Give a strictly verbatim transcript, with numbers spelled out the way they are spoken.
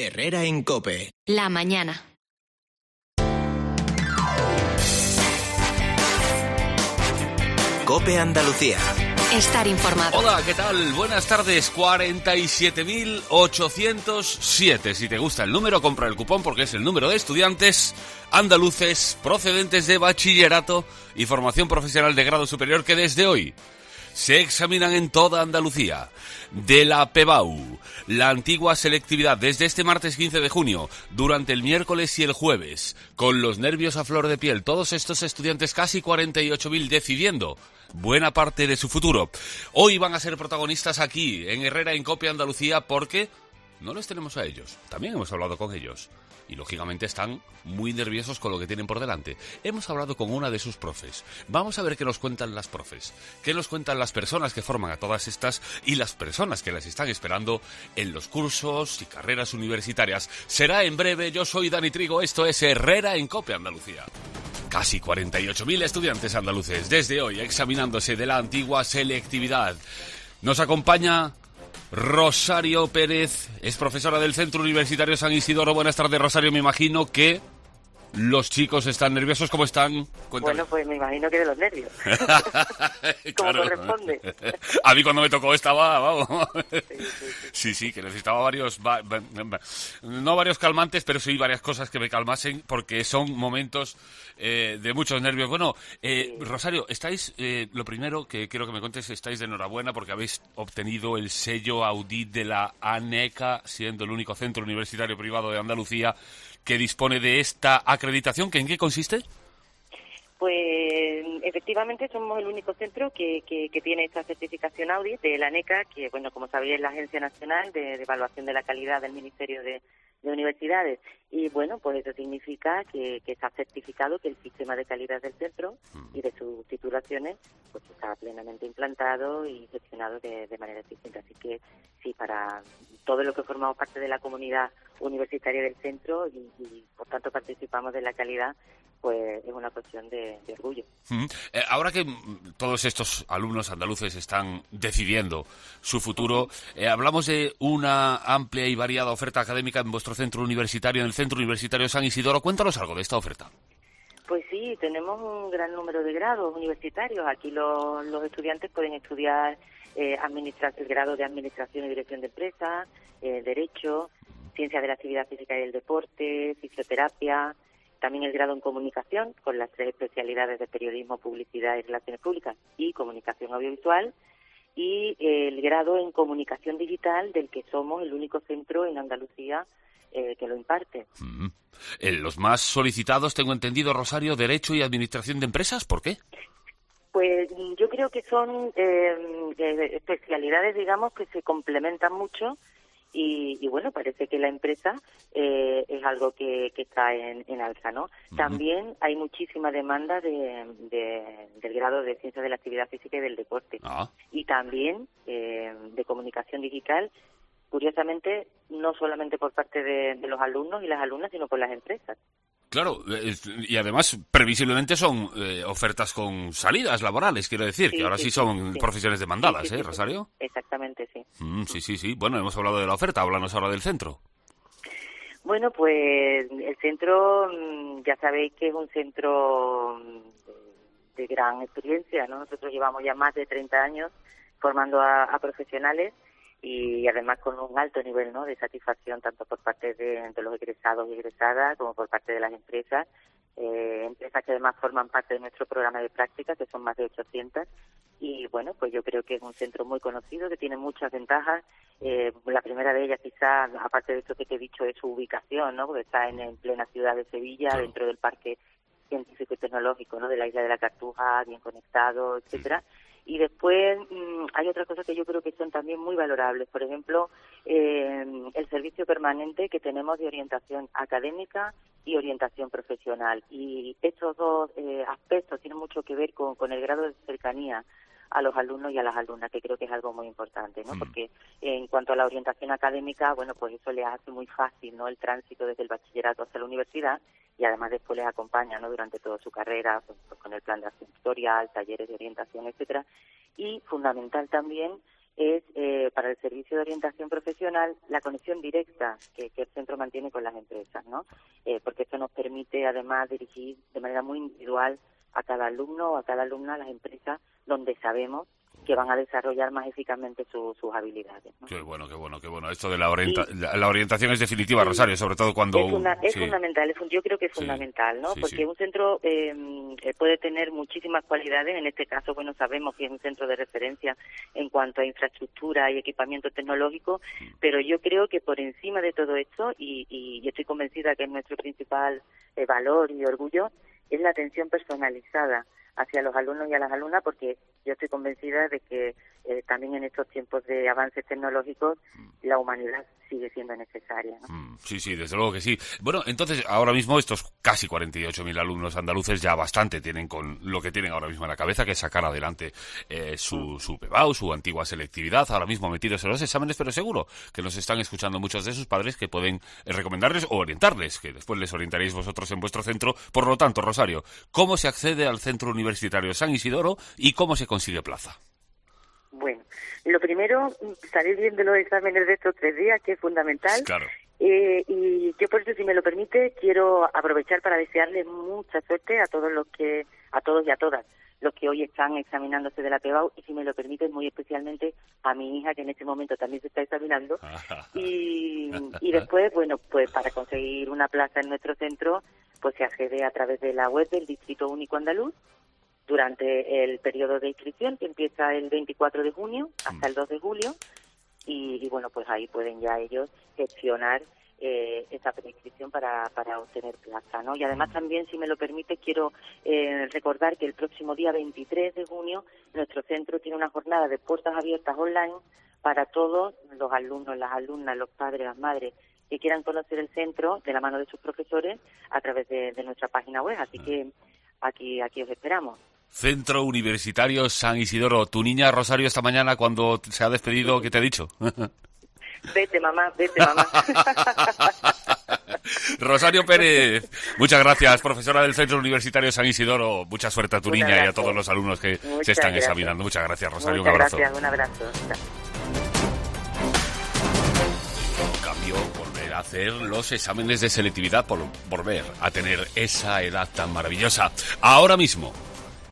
Herrera en COPE. La mañana. COPE Andalucía. Estar informado. Hola, ¿qué tal? Buenas tardes. cuarenta y siete mil ochocientos siete. Si te gusta el número, compra el cupón porque es el número de estudiantes andaluces procedentes de bachillerato y formación profesional de grado superior que desde hoy se examinan en toda Andalucía. De la P B A U, la antigua selectividad desde este martes quince de junio, durante el miércoles y el jueves, con los nervios a flor de piel, todos estos estudiantes, casi cuarenta y ocho mil, decidiendo buena parte de su futuro. Hoy van a ser protagonistas aquí, en Herrera en COPE Andalucía, porque no les tenemos a ellos, también hemos hablado con ellos. Y lógicamente están muy nerviosos con lo que tienen por delante. Hemos hablado con una de sus profes. Vamos a ver qué nos cuentan las profes, qué nos cuentan las personas que forman a todas estas y las personas que las están esperando en los cursos y carreras universitarias. Será en breve. Yo soy Dani Trigo, esto es Herrera en COPE Andalucía. Casi cuarenta y ocho mil estudiantes andaluces desde hoy examinándose de la antigua selectividad. Nos acompaña Rosario Pérez, es profesora del Centro Universitario San Isidoro. Buenas tardes, Rosario. Me imagino que los chicos están nerviosos. ¿Cómo están? Cuéntame. Bueno, pues me imagino que de los nervios. Como Claro. corresponde. A mí cuando me tocó estaba, vamos. Sí, sí, sí. Sí, sí, que necesitaba varios, va, va, va, no varios calmantes, pero sí varias cosas que me calmasen, porque son momentos eh, de muchos nervios. Bueno, eh, Sí. Rosario, estáis, eh, lo primero que quiero que me cuentes, estáis de enhorabuena porque habéis obtenido el sello Audit de la ANECA, siendo el único centro universitario privado de Andalucía que dispone de esta acreditación. ¿Que en qué consiste? Pues efectivamente somos el único centro que, que, que tiene esta certificación Audit de la ANECA, que, bueno, como sabéis, es la Agencia Nacional de, de Evaluación de la Calidad del Ministerio de, de Universidades. Y, bueno, pues eso significa que, que está certificado que el sistema de calidad del centro y de sus titulaciones pues está plenamente implantado y gestionado de, de manera eficiente. Así que, sí, para todo lo que formamos parte de la comunidad universitaria del centro y, y por tanto participamos de la calidad, pues es una cuestión de, de orgullo. Mm. Eh, ahora que mm, todos estos alumnos andaluces están decidiendo su futuro, eh, hablamos de una amplia y variada oferta académica en vuestro centro universitario, en el Centro Universitario San Isidoro. Cuéntanos algo de esta oferta. Pues sí, tenemos un gran número de grados universitarios. Aquí los, los estudiantes pueden estudiar eh, administra- el grado de Administración y Dirección de Empresas, eh, Derecho, Ciencias de la Actividad Física y el Deporte, Fisioterapia, también el grado en Comunicación, con las tres especialidades de Periodismo, Publicidad y Relaciones Públicas y Comunicación Audiovisual, y el grado en Comunicación Digital, del que somos el único centro en Andalucía eh, que lo imparte. Mm. Eh, los más solicitados, tengo entendido, Rosario, Derecho y Administración de Empresas. ¿Por qué? Pues yo creo que son eh, eh, especialidades, digamos, que se complementan mucho y, y bueno, parece que la empresa eh, es algo que, que está en, en alza, ¿no? Uh-huh. También hay muchísima demanda de, de, del grado de Ciencias de la Actividad Física y del Deporte. Ah. Y también eh, de Comunicación Digital, curiosamente, no solamente por parte de, de los alumnos y las alumnas, sino por las empresas. Claro, y además previsiblemente son eh, ofertas con salidas laborales, quiero decir, sí, que ahora sí, sí son sí. profesiones demandadas, sí, sí, ¿eh, sí, Rosario? Sí. Exactamente, sí. Mm, sí, sí, sí. Bueno, hemos hablado de la oferta, háblanos ahora del centro. Bueno, pues el centro, ya sabéis que es un centro de gran experiencia, ¿no? Nosotros llevamos ya más de treinta años formando a, a profesionales y además con un alto nivel, ¿no?, de satisfacción tanto por parte de, de los egresados y egresadas como por parte de las empresas, eh, empresas que además forman parte de nuestro programa de práctica, que son más de ochocientas, y bueno, pues yo creo que es un centro muy conocido, que tiene muchas ventajas. Eh, la primera de ellas, quizás, aparte de esto que te he dicho, es su ubicación, ¿no?, porque está en, en plena ciudad de Sevilla, sí, dentro del Parque Científico y Tecnológico, ¿no?, de la Isla de la Cartuja, bien conectado, etcétera. Y después mmm, hay otras cosas que yo creo que son también muy valorables. Por ejemplo, eh, el servicio permanente que tenemos de orientación académica y orientación profesional. Y estos dos eh, aspectos tienen mucho que ver con, con el grado de cercanía a los alumnos y a las alumnas, que creo que es algo muy importante, ¿no? Porque en cuanto a la orientación académica, bueno, pues eso les hace muy fácil, ¿no?, el tránsito desde el bachillerato hasta la universidad, y además después les acompaña, ¿no?, durante toda su carrera, pues, pues con el plan de acción tutorial, talleres de orientación, etcétera. Y fundamental también es eh, para el servicio de orientación profesional la conexión directa que, que el centro mantiene con las empresas, ¿no? Eh, porque esto nos permite además dirigir de manera muy individual a cada alumno o a cada alumna a las empresas donde sabemos que van a desarrollar más eficazmente su, sus habilidades, ¿no? Qué bueno, qué bueno, qué bueno. Esto de la, orienta y, la, la orientación es definitiva, sí, Rosario, sobre todo cuando... Es, funda es sí. fundamental, es, yo creo que es sí, fundamental, ¿no? Sí, porque sí. un centro eh, puede tener muchísimas cualidades, en este caso, bueno, sabemos que es un centro de referencia en cuanto a infraestructura y equipamiento tecnológico, sí. pero yo creo que por encima de todo esto, y, y, y estoy convencida que es nuestro principal eh, valor y orgullo, es la atención personalizada hacia los alumnos y a las alumnas, porque yo estoy convencida de que eh, también en estos tiempos de avances tecnológicos mm. la humanidad sigue siendo necesaria, ¿no? Mm, sí, sí, desde luego que sí. Bueno, entonces, ahora mismo estos casi cuarenta y ocho mil alumnos andaluces ya bastante tienen con lo que tienen ahora mismo en la cabeza, que es sacar adelante eh, su, mm. su P B A U, su antigua selectividad, ahora mismo metidos en los exámenes, pero seguro que nos están escuchando muchos de sus padres que pueden eh, recomendarles o orientarles, que después les orientaréis vosotros en vuestro centro. Por lo tanto, Rosario, ¿cómo se accede al Centro Universitario San Isidoro y cómo se consigue plaza? Bueno, lo primero, salir bien de los exámenes de estos tres días, que es fundamental. Claro. Eh, y yo, por eso, si me lo permite, quiero aprovechar para desearles mucha suerte a todos los que, a todos y a todas los que hoy están examinándose de la P B A U, y si me lo permite, muy especialmente a mi hija, que en este momento también se está examinando. y, y después, bueno, pues para conseguir una plaza en nuestro centro, pues se accede a través de la web del Distrito Único Andaluz, durante el periodo de inscripción, que empieza el veinticuatro de junio hasta el dos de julio, y, y bueno, pues ahí pueden ya ellos gestionar eh, esa preinscripción para, para obtener plaza, ¿no? Y además también, si me lo permite, quiero eh, recordar que el próximo día veintitrés de junio nuestro centro tiene una jornada de puertas abiertas online para todos los alumnos, las alumnas, los padres, las madres que quieran conocer el centro de la mano de sus profesores a través de, de nuestra página web, así que aquí, aquí os esperamos. Centro Universitario San Isidoro. Tu niña Rosario esta mañana, cuando se ha despedido, ¿qué te ha dicho? Vete, mamá, vete, mamá. Rosario Pérez, muchas gracias, profesora del Centro Universitario San Isidoro. Mucha suerte a tu Muchas niña gracias. Y a todos los alumnos que muchas se están gracias. examinando. Muchas gracias, Rosario. Muchas un abrazo. Gracias, un abrazo. Cambio, volver a hacer los exámenes de selectividad, por volver a tener esa edad tan maravillosa. Ahora mismo.